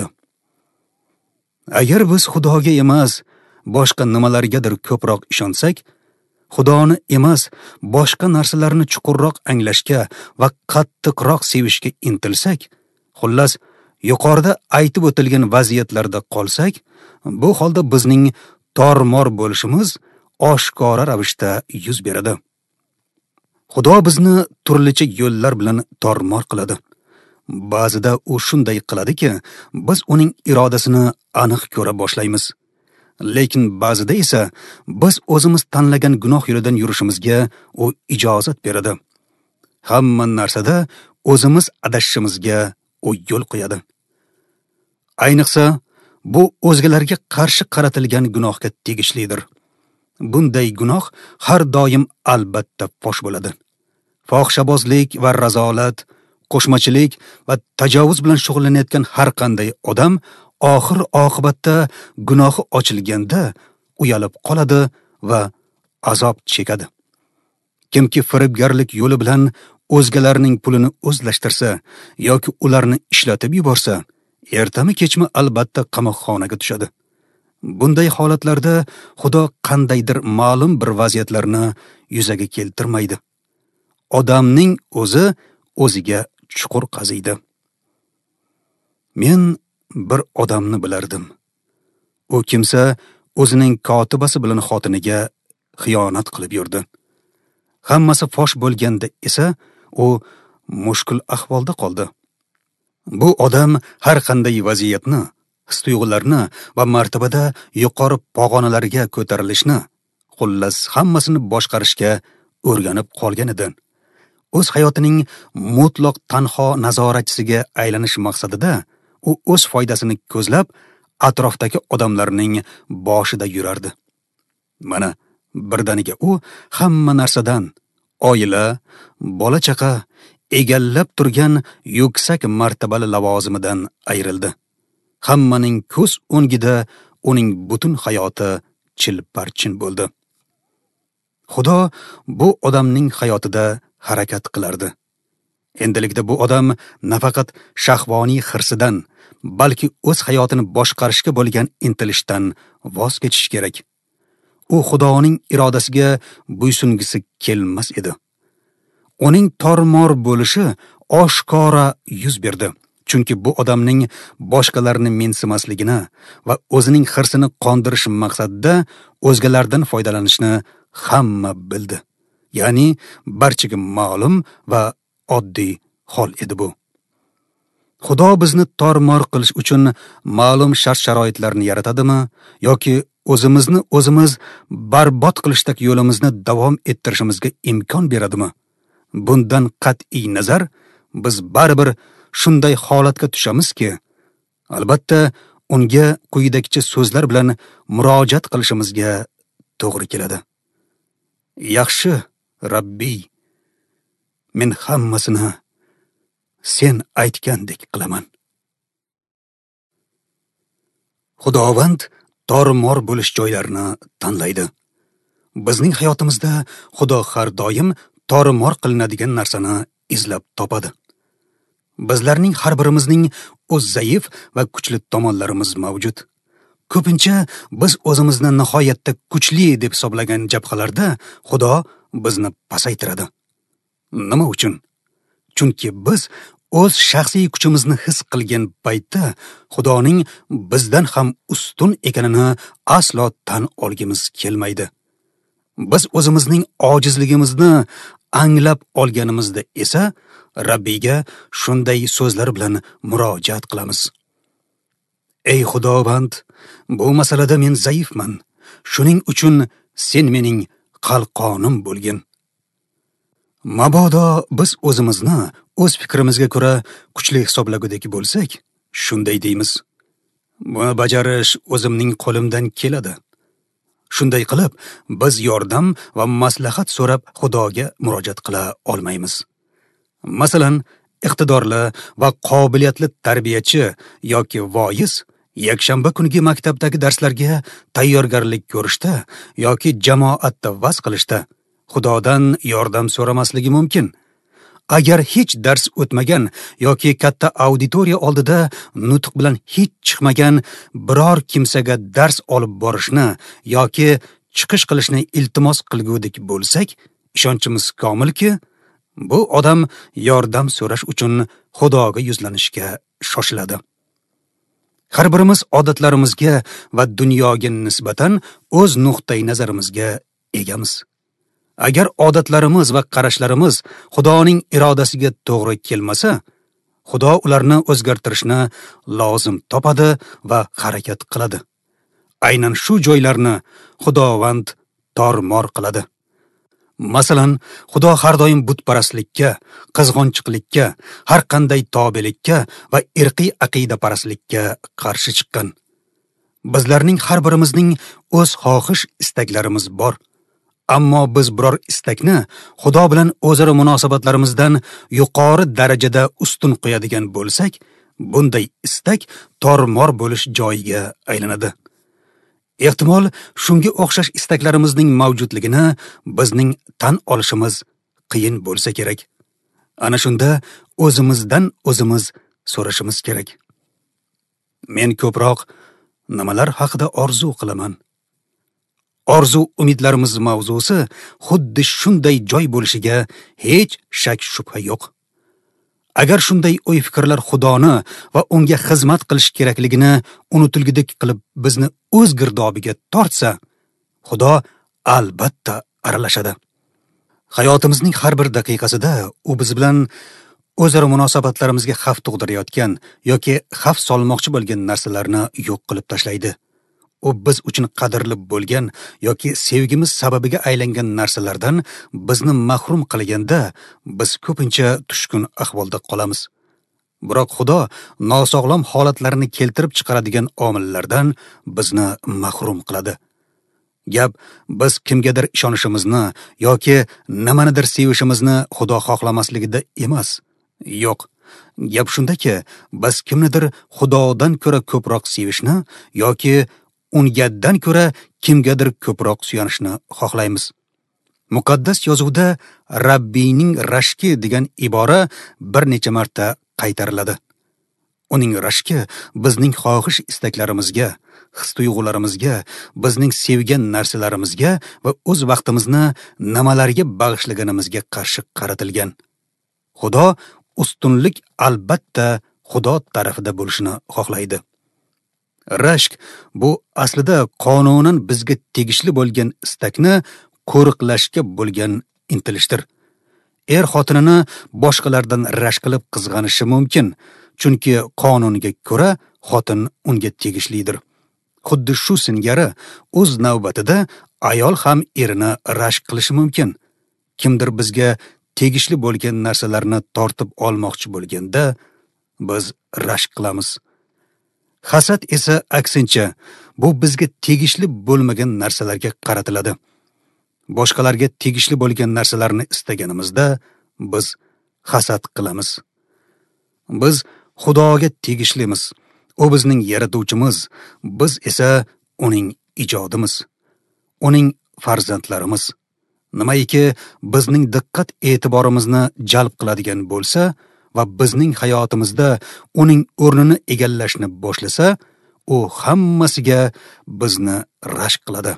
Agar biz Xudoga emas, boshqa nimalargadir ko'proq ishonsak, Xudoni emas, boshqa narsalarni chuqurroq anglashga va qattiqroq sevishga intilsak, xullas, yuqorida aytib o'tilgan vaziyatlarda qolsak, bu holda bizning tormor bo'lishimiz oshkora ravishda yuz beradi. Xudo bizni turlicha yo'llar bilan tormor qiladi. Ba'zida u shunday qiladiki, biz uning irodasini aniq ko'ra boshlaymiz. Lekin ba'zida esa biz o'zimiz tanlagan gunoh yo'lidan yurishimizga u ijozat beradi. Hamma narsada o'zimiz adashishimizga u yo'l qo'yadi. Ayniqsa, bu o'zgalarga qarshi qaratilgan gunohga tegishlidir. Bunday gunoh har doim albatta fosh bo'ladi. Fohishabozlik va razolat, qo'shmachilik va tajovuz bilan shug'ullanayotgan har qanday odam oxir oqibatda gunohi ochilganda uyalib qoladi va azob chekadi. Kimki firibgarlik yo'li bilan o'zgalarning pulini o'zlashtirsa yoki ularni ishlatib yuborsa, ertami kechmi albatta qamoqxonaga tushadi. Bunday holatlarda Xudo qandaydir ma'lum bir vaziyatlarni yuzaga keltirmaydi. Odamning o'zi o'ziga chuqur qaziydi. Men bir odamni bilardim. U kimsa o'zining kotibasi bilan xotiniga xiyonat qilib yurdi. Hammasi fosh bo'lganda esa u mushkul ahvolda qoldi. Bu odam har qanday vaziyatni, his-tuyg'ularni va martabada yuqori pog'onalarga ko'tarilishni, xullas hammasini boshqarishga o'rganib qolgan edi. O'z hayotining mutlaq tanho nazoratchisiga aylanish maqsadida u o'z foydasini ko'zlab atrofdagi odamlarning boshida yurardi. Mana birdaniga u hamma narsadan, oila, bola-chaqa, egallab turgan yuksak martabali lavozimidan ayrildi. Hammaning ko'z o'ngida uning butun hayoti chilparchin bo'ldi. Xudo bu odamning hayotida harakat qilardi. Endilikda bu odam nafaqat shahvoniy hirsidan, balki o'z hayotini boshqarishga bo'lgan intilishdan voz kechish kerak. U Xudoning irodasiga bo'ysungisi kelmas edi. Uning tormor bo'lishi oshkora yuz berdi. Chunki bu odamning boshqalarni mensimasligini va o'zining hirsini qondirish maqsadida o'zgalardan foydalanishni hamma bildi. Ya'ni barchaga ma'lum va oddiy hol edi bu. Xudo bizni tormor qilish uchun ma'lum shart-sharoitlarni yaratadimi yoki o'zimizni o'zimiz barbod qilishdagi yo'limizni davom ettirishimizga imkon beradimi? Bundan qat'iy nazar biz baribir shunday holatga tushamizki, albatta unga quyidagicha so'zlar bilan murojaat qilishimizga to'g'ri keladi. Yaxshi Rabbiy, men hammasini sen aytgandek qilaman. Xudovand tormor bo'lish joylarini tanlaydi. Bizning hayotimizda Xudo har doim tormor qilinadigan narsani izlab topadi. Bizlarning har birimizning o'z zaif va kuchli tomonlarimiz mavjud. Ko'pincha biz o'zimizni nihoyatda kuchli deb hisoblagan jabhalarda Xudo bizni pasaytiradi. Nima uchun? Chunki biz o'z shaxsiy kuchimizni his qilgan paytda Xudoning bizdan ham ustun ekanini aslo tan olgimiz kelmaydi. Biz o'zimizning ojizligimizni anglab olganimizda esa Rabbiyga shunday so'zlar bilan murojaat qilamiz. Ey Xudovand, bu masalada men zaifman. Shuning uchun sen mening qalqonim bo'lgin. Mabodo biz o'zimizni o'z fikrimizga ko'ra kuchli hisoblagudek bo'lsak, shunday deymiz. Buni bajarish o'zimning qo'limdan keladi. Shunday qilib, biz yordam va maslahat so'rab Xudoga murojaat qila olmaymiz. Masalan, iqtidorli va qobiliyatli tarbiyachi yoki voiz yakshanba kungi maktabdagi darslarga tayyorgarlik ko'rishda yoki jamoatda va'z qilishda Xudodan yordam so'ramasligi mumkin. Agar hech dars o'tmagan yoki katta auditoriya oldida nutq bilan hech chiqmagan biror kimsaga dars olib borishni yoki chiqish qilishni iltimos qilgudek bo'lsak, ishonchimiz komilki, bu odam yordam so'rash uchun Xudoga yuzlanishga shoshiladi. Har birimiz odatlarimizga va dunyoga nisbatan o'z nuqtai nazarimizga egamiz. Agar odatlarimiz va qarashlarimiz Xudoning irodasiga to'g'ri kelmasa, Xudo ularni o'zgartirishni lozim topadi va harakat qiladi. Aynan shu joylarni Xudovand tormor qiladi. Masalan, Xudo har doim butparastlikka, qizg'onchiqlikka, har qanday tobelikka va irqiy aqidaparastlikka qarshi chiqqan. Bizlarning har birimizning o'z xohish istaklarimiz bor. Ammo biz biror istakni Xudo bilan o'zaro munosabatlarimizdan yuqori darajada ustun qo'yadigan bo'lsak, bunday istak tormor bo'lish joyiga aylanadi. Ehtimol shunga o'xshash istaklarimizning mavjudligini bizning tan olishimiz qiyin bo'lsa kerak. Ana shunda o'zimizdan o'zimiz so'rashimiz kerak. Men ko'proq nimalar haqida orzu qilaman? Orzu umidlarimiz mavzusi xuddi shunday joy bo'lishiga hech shak shubha yo'q. Agar shunday o'y-fikrlar Xudoni va unga xizmat qilish kerakligini unutilgidek qilib bizni o'z girdobiga tortsa, Xudo albatta aralashadi. Hayotimizning har bir daqiqasida u biz bilan o'zaro munosabatlarimizga xavf tug'dirayotgan yoki xavf solmoqchi bo'lgan narsalarni yo'q qilib tashlaydi. U biz uchun qadrli bo'lgan yoki sevgimiz sababiga aylangan narsalardan bizni mahrum qilganda biz ko'pincha tushkun ahvolda qolamiz. Biroq Xudo nosog'lom holatlarni keltirib chiqaradigan omillardan bizni mahrum qiladi. Gap biz kimgadir ishonishimizni yoki nimanidir sevishimizni Xudo xohlamasligida emas. Yo'q. Gap shundaki, biz kimnidir Xudodan ko'ra ko'proq sevishni yoki ungadan ko'ra kimgadir ko'proq suyanishni xohlaymiz. Muqaddas yozuvda Rabbiyning rashki degan ibora bir necha marta qaytariladi. Uning rashki bizning xohish istaklarimizga, his-tuyg'ularimizga, bizning sevgan narsalarimizga va o'z vaqtimizni nimalarga bag'ishlaganimizga qarshi qaratilgan. Xudo ustunlik albatta Xudo tarafida bo'lishini xohlaydi. Rashk bu aslida qonunan bizga tegishli bo'lgan istakni qo'riqlashga bo'lgan intilishdir. Xotinini boshqalardan rashk qilib qizg'anishi mumkin, chunki qonunga ko'ra xotin unga tegishlidir. Xuddi shu singari o'z navbatida ayol ham erini rashk qilishi mumkin. Kimdir bizga tegishli bo'lgan narsalarni tortib olmoqchi bo'lganda biz rashk qilamiz. Hasad esa aksincha, bu bizga tegishli bo'lmagan narsalarga qaratiladi. Boshqalarga tegishli bo'lgan narsalarni istaganimizda biz hasad qilamiz. Biz Xudoga tegishlimiz. U bizning yaratuvchimiz, biz esa uning ijodimiz, uning farzandlarimiz. Nimaiki bizning diqqat e'tiborimizni jalb qiladigan bo'lsa va bizning hayotimizda uning o'rnini egallashni boshlasa, u hammasiga bizni rashk qiladi.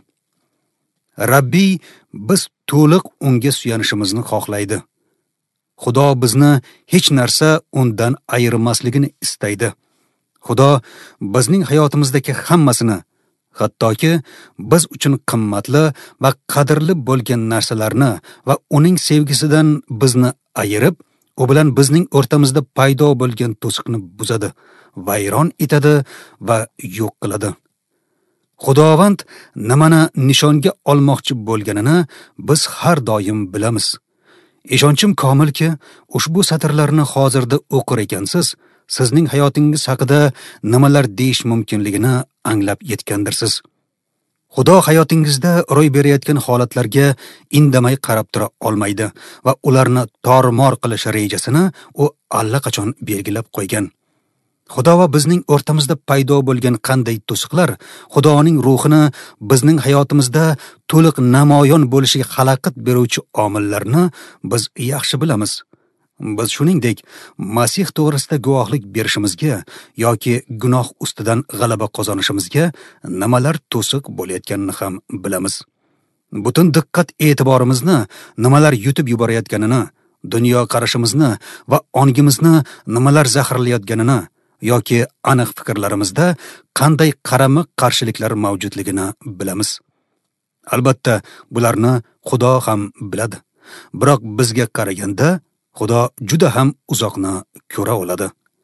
Rabbiy biz to'liq unga suyanishimizni xohlaydi. Xudo bizni hech narsa undan ayirmasligini istaydi. Xudo bizning hayotimizdagi hammasini, hattoki biz uchun qimmatli va qadrli bo'lgan narsalarni va uning sevgisidan bizni ayirib, u bilan bizning o'rtamizda paydo bo'lgan to'siqni buzadi, vayron etadi va yo'q qiladi. Xudovand nimani nishonga olmoqchi bo'lganini biz har doim bilamiz. Ishonchim komilki, ushbu satrlarni hozirda o'qir ekansiz, sizning hayotingiz haqida nimalar deyish mumkinligini anglab yetgandirsiz. Xudo hayotingizda ro'y berayotgan holatlarga indamay qarab tura olmaydi va ularni tormor qilish rejasini u allaqachon belgilab qo'ygan. Xudo va bizning o'rtamizda paydo bo'lgan qanday to'siqlar Xudoning ruhini bizning hayotimizda to'liq namoyon bo'lishiga xalaqit beruvchi omillarni biz yaxshi bilamiz. Biz shuningdek, Masih to'g'risida guvohlik berishimizga yoki gunoh ustidan g'alaba qozonishimizga nimalar to'siq bo'layotganini ham bilamiz. Butun diqqat e'tiborimizni nimalar yutib yuborayotganini, dunyo qarashimizni va ongimizni nimalar zaharlayotganini yoki aniq fikrlarimizda qanday qarama-qarshiliklar mavjudligini bilamiz. Albatta, bularni Xudo ham biladi. Biroq bizga qaraganda Xudo juda ham uzoqni ko'ra oladi.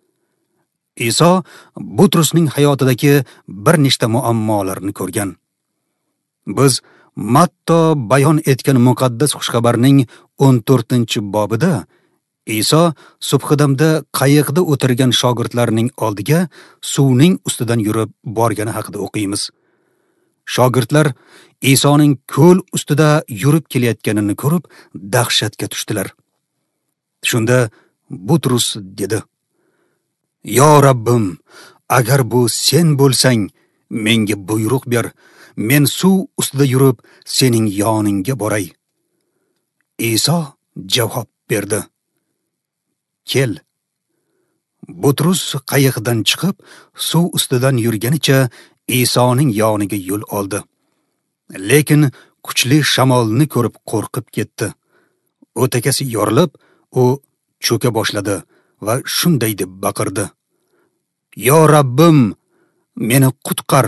Iso Butrusning hayotidagi bir nechta muammolarni ko'rgan. Biz Matto bayon etgan muqaddas xushxabarning 14-bobida Iso subhidamda qayiqda o'tirgan shogirdlarning oldiga suvning ustidan yurib borgani haqida o'qiymiz. Shogirdlar Isoning ko'l ustida yurib kelayotganini ko'rib dahshatga tushdilar. Shunda Butrus dedi: "Yo Rabbim, agar bu sen bo'lsang, menga buyruq ber. Men suv ustida yurib sening yoningga boray." Iso javob berdi: "Kel." Butrus qayiqdan chiqib, suv ustidan yurganicha Isoning yoniga yo'l oldi. Lekin kuchli shamolni ko'rib qo'rqib ketdi. O'takasi yorilib, u cho'ka boshladi va shunday deb baqirdi: "Yo Rabbim, meni qutqar."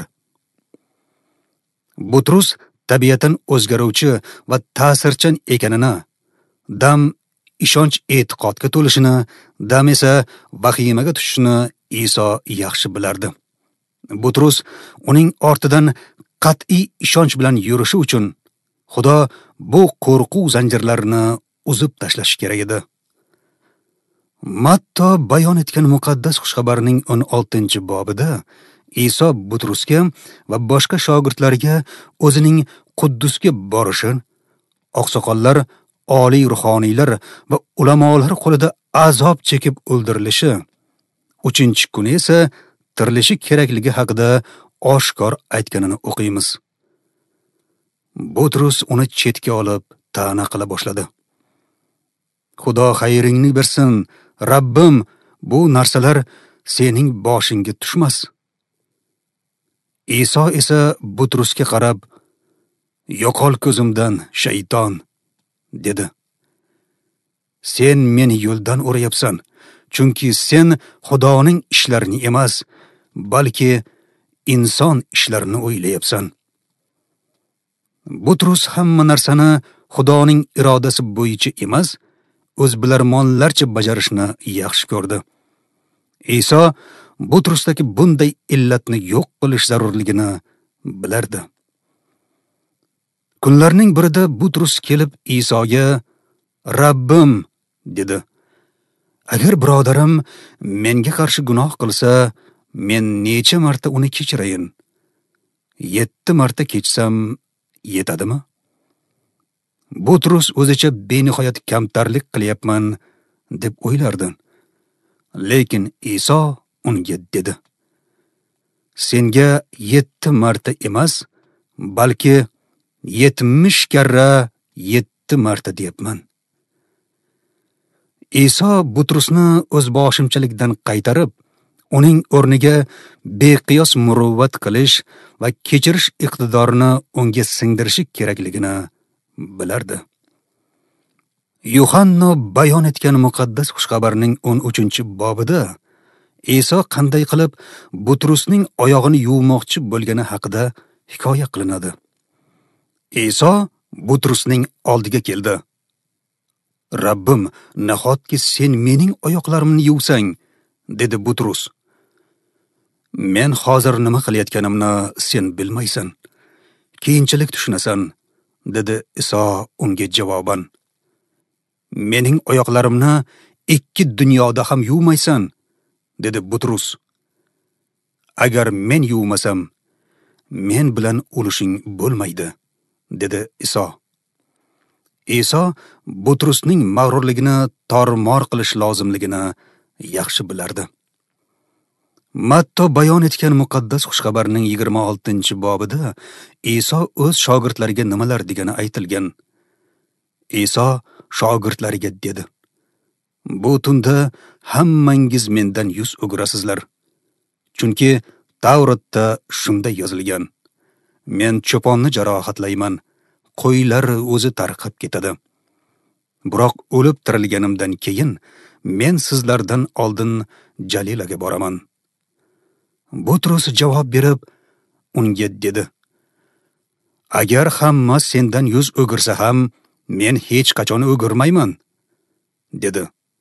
Butrus tabiatan o'zgaruvchi va ta'sirchan ekanini, dam ishonch e'tiqodga to'lishini, dam esa vahimaga tushishini Iso yaxshi bilardi. Butrus uning ortidan qat'iy ishonch bilan yurishi uchun Xudo bu qo'rquv zanjirlarini uzib tashlashi kerak edi. Matto bayon etgan muqaddas xushxabarning 16-bobida Iso Butrusga va boshqa shogirdlarga o'zining Quddusga borishi, oqsoqollar, oliy ruhoniylar va ulamolar qo'lida azob chekib o'ldirilishi, 3-kuni esa tirilishi kerakligi haqida oshkor aytganini o'qiymiz. Butrus uni chetga olib ta'na qila boshladi: "Xudo xayringni bersin, Rabbim, bu narsalar sening boshingga tushmas." Iso esa Butrusga qarab: "Yo'qol ko'zimdan, shayton", dedi. "Sen meni yo'ldan o'rayapsan, chunki sen Xudoning ishlarini emas, balki inson ishlarini o'ylayapsan." Butrus hamma narsani Xudoning irodasi bo'yicha emas, o'zbilarmonlarcha bajarishni yaxshi ko'rdi. Iso Butrusdagi bunday illatni yo'q qilish zarurligini bilardi. Kunlarning birida Butrus kelib Isoga: "Rabbim", dedi. "Agar birodarim menga qarshi gunoh qilsa, men necha marta uni kechirayin? 7 marta kechsam yetadimi?" Butrus o'zicha benihoyat kamtarlik qilyapman deb o'ylardi. Lekin Iso unga dedi: "Senga 7 marta emas, balki 70 karra 7 marta deyapman." Iso Butrusni o'zboshimchalikdan qaytarib, uning o'rniga beqiyos muruvvat qilish va kechirish iqtidorini unga singdirishi kerakligini bilardi. Yuhanna bayon etgan muqaddas xushxabarning 13-bobida Iso qanday qilib Butrusning oyog'ini yuvmoqchi bo'lgani haqida hikoya qilinadi. Iso Butrusning oldiga keldi. "Rabbim, nahotki sen mening oyoqlarimni yuvsang", dedi Butrus. "Men hozir nima qilayotganimni sen bilmaysan. Keyinchalik tushunasan", dedi Iso unga javoban. "Mening oyoqlarimni 2 dunyoda ham yuvmaysan", dedi Butrus. "Agar men yuvmasam, men bilan o'lishing bo'lmaydi", dedi Iso. Iso Butrusning mag'rurligini tormor qilish lozimligini yaxshi bilardi. Matto bayon etgan muqaddas xushxabarning 26-bobida Iso o'z shogirdlariga nimalar degani aytilgan. Iso shogirdlariga dedi: "Bu tunda hammangiz mendan yuz o'girasizlar. Chunki Tavratda shunday yozilgan: Men cho'ponni jarohatlayman, qo'ylar o'zi tarqab ketadi. Biroq o'lib tirilganimdan keyin men sizlardan oldin Jalilaga boraman." Butrus javob berib unga dedi: "Agar hamma sendan yuz o'girsa ham, men hech qachon o'girmayman", dedi.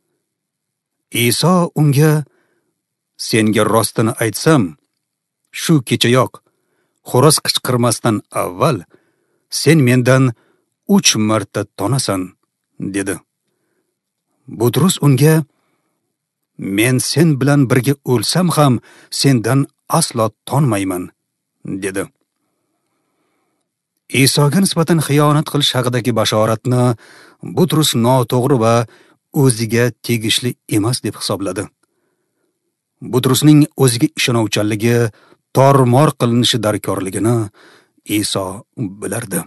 Iso unga: "Senga rostini aytsam, shu kechayoq xo'roz qichqirmasdan avval sen mendan 3 marta tonasan", dedi. Butrus unga: "Men sen bilan birga o'lsam ham sendan aslo tonmayman", dedi. Isoga nisbatan xiyonat qilish haqidagi bashoratni Butrus noto'g'ri va o'ziga tegishli emas deb hisobladi. Butrusning o'ziga ishonuvchanligi tormor qilinishi darkorligini Iso bilardi.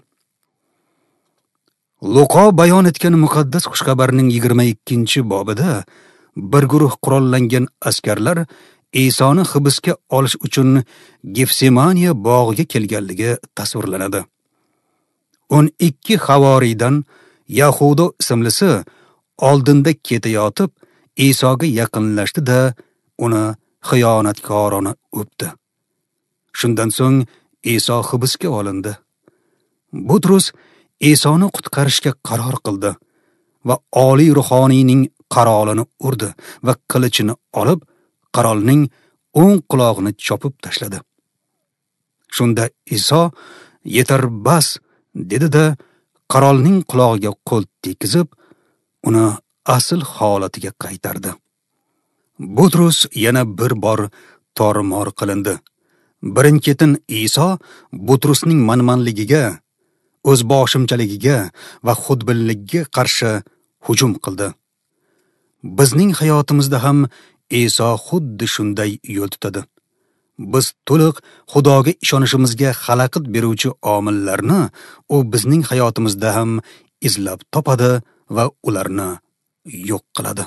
Luqo bayon etgan muqaddas xushxabarning 22-bobida bir guruh qurollangan askarlar Isoni hibsga olish uchun Gefsemaniya bog'iga kelganligi tasvirlanadi. 12 havoriydan Yahudo ismlisi oldinda ketayotib Isoga yaqinlashdi-da, uni xiyonatkorona o'pdi. Shundan so'ng Iso hibsga olindi. Butrus Isoni qutqarishga qaror qildi va oliy ruhoniyning qarolini urdi va qilichini olib, qarolning o'ng qulog'ini chopib tashladi. Shunda Iso "Yetar bas", dedi-da, qarolning qulog'iga qo'l tekizib, uni asl holatiga qaytardi. Butrus yana bir bor tormor qilindi. Birin-ketin Iso Butrusning manmanligiga, o'zboshimchaligiga va xudbinligiga qarshi hujum qildi. Bizning hayotimizda ham Iso xuddi shunday yo'l tutadi. Biz to'liq Xudoga ishonishimizga xalaqit beruvchi omillarni u bizning hayotimizda ham izlab topadi va ularni yo'q qiladi.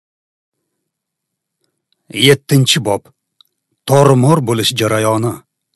7-bob. Tormor bo'lish jarayoni.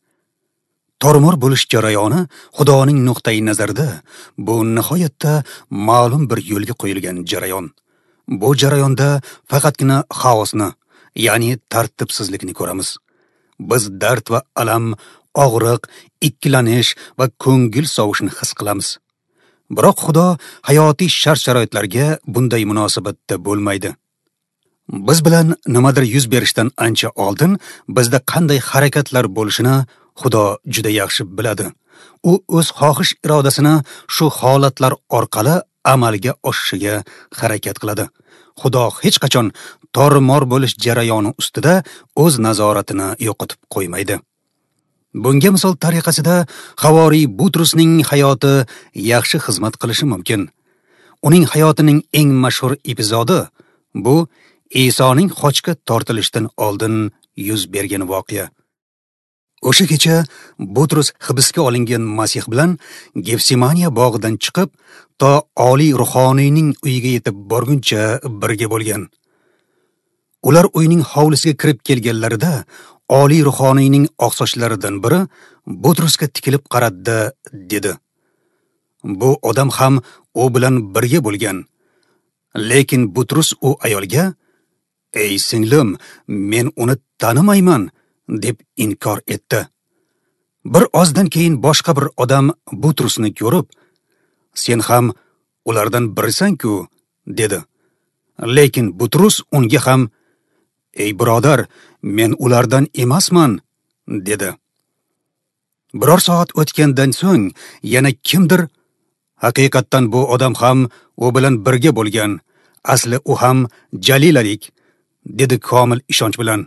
Tormor bo'lish jarayoni Xudoning nuqtai nazarida bu nihoyatda ma'lum bir yo'lga qo'yilgan jarayon. Bu jarayonda faqatgina xaosni, ya'ni tartibsizlikni ko'ramiz. Biz dard va alam, og'riq, ikkilanish va ko'ngil sovishni his qilamiz. Biroq Xudo hayotiy shart-sharoitlarga bunday munosabatda bo'lmaydi. Biz bilan nimadir yuz berishdan ancha oldin bizda qanday harakatlar bo'lishini Xudo juda yaxshi biladi. U o'z xohish irodasini shu holatlar orqali amalga oshishiga harakat qiladi. Xudo hech qachon tormor bo'lish jarayoni ustida o'z nazoratini yo'qotib qo'ymaydi. Bunga misol tariqasida Havoriy Butrusning hayoti yaxshi xizmat qilishi mumkin. Uning hayotining eng mashhur epizodi bu Isoning xochga tortilishdan oldin yuz bergan voqea. O'sha kecha Butrus hibsga olingan Masih bilan Gefsemaniya bog'idan chiqib, to oliy ruhoniyning uyiga yetib borguncha birga bo'lgan. Ular uyning hovlisiga kirib kelganlarida oliy ruhoniyning oqsochlaridan biri Butrusga tikilib qaradi, dedi. Bu odam ham u bilan birga bo'lgan. Lekin Butrus u ayolga: "Ey singlim, men uni tanimayman", deb inkor etdi. Bir ozdan keyin boshqa bir odam Butrusni ko'rib: "Sen ham ulardan birisan-ku", dedi. Lekin Butrus unga ham: "Ey birodar, men ulardan emasman", dedi. Biror soat o'tgandan so'ng yana kimdir: "Haqiqatdan bu odam ham u bilan birga bo'lgan. Asli u ham jalilalik", dedi komil ishonch bilan.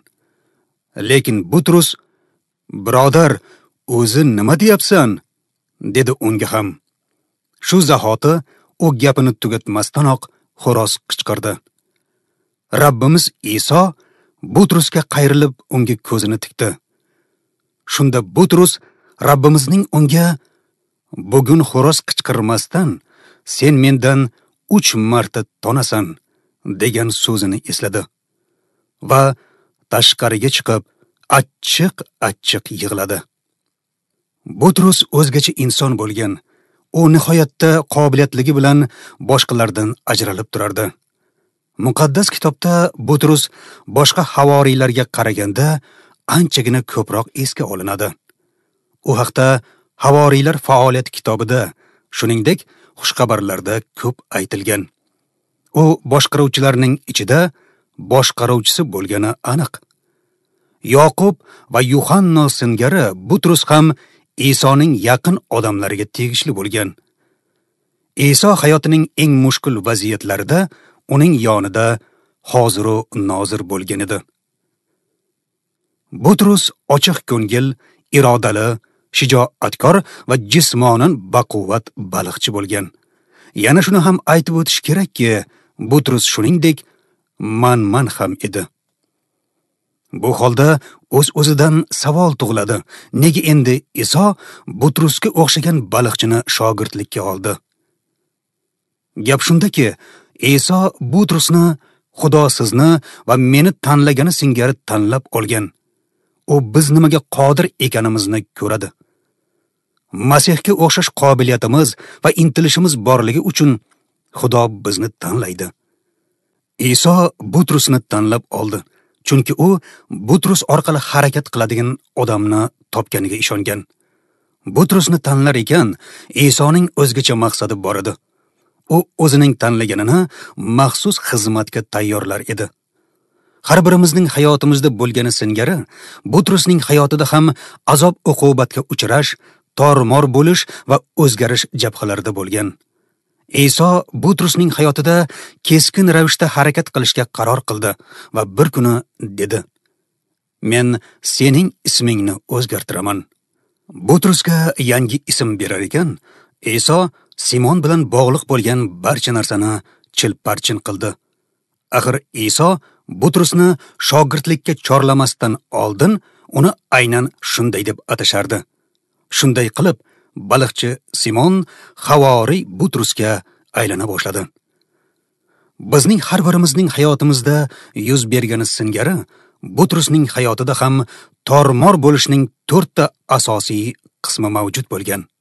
Lekin Butrus: "Birodar, o'zi nima deyapsan?" dedi unga ham. Shu zahoti u gapini tugatmasdanoq xo'roz qichqirdi. Rabbimiz Iso Butrusga qayrilib unga ko'zini tikdi. Shunda Butrus Rabbimizning unga: "Bugun xo'roz qichqirmasdan sen mendan 3 marta tonasan", degan so'zini esladi va tashqariga chiqib achchiq yig'ladi. Butrus o'zgacha inson bo'lgan. U nihoyatda qobiliyatligi bilan boshqalardan ajralib turardi. Muqaddas kitobda Butrus boshqa havoriylarga qaraganda anchagina ko'proq esga olinadi. U haqda Havoriylar faoliyat kitobida, shuningdek, xushxabarlarda ko'p aytilgan. U boshqaruvchilarning ichida boshqaruvchisi bo'lgani aniq. Yoqub va Yuhanna singari Butrus ham Isoning yaqin odamlariga tegishli bo'lgan. Iso hayotining eng mushkul vaziyatlarida uning yonida hozir u nozir bo'lgan edi. Butrus ochiq ko'ngil, irodali, shijoatkor va jismonan baquvvat baliqchi bo'lgan. Yana shuni ham aytib o'tish kerakki, Butrus shuningdek manman ham edi. Bu holda o'z-o'zidan savol tug'iladi. Nega endi Iso Butrusga o'xshagan baliqchini shogirdlikka oldi? Gap shundaki, Iso Butrusni Xudo sizni va meni tanlagani singari tanlab olgan. U biz nimaga qodir ekanimizni ko'radi. Masihga o'xshash qobiliyatimiz va intilishimiz borligi uchun Xudo bizni tanlaydi. Iso Butrusni tanlab oldi, chunki u Butrus orqali harakat qiladigan odamni topganiga ishongan. Butrusni tanlar ekan, Isoning o'zgacha maqsadi bor edi. U o'zining tanlaganini maxsus xizmatga tayyorlar edi. Har birimizning hayotimizda bo'lgani singari, Butrusning hayotida ham azob-uqubatga uchrash, tormor bo'lish va o'zgarish jabhalarida bo'lgan. Iso Butrusning hayotida keskin ravishda harakat qilishga qaror qildi va bir kuni dedi: "Men sening ismingni o'zgartiraman." Butrusga yangi ism berar ekan, Iso Simon bilan bog'liq bo'lgan barcha narsani chilparchin qildi. Axir Iso Butrusni shogirdlikka chorlamasdan oldin uni aynan shunday deb atashardi. Shunday qilib, baliqchi Simon Havoriy Butrusga aylana boshladi. Bizning har birimizning hayotimizda yuz bergani singari, Butrusning hayotida ham tormor bo'lishning 4 ta asosiy qismi mavjud bo'lgan.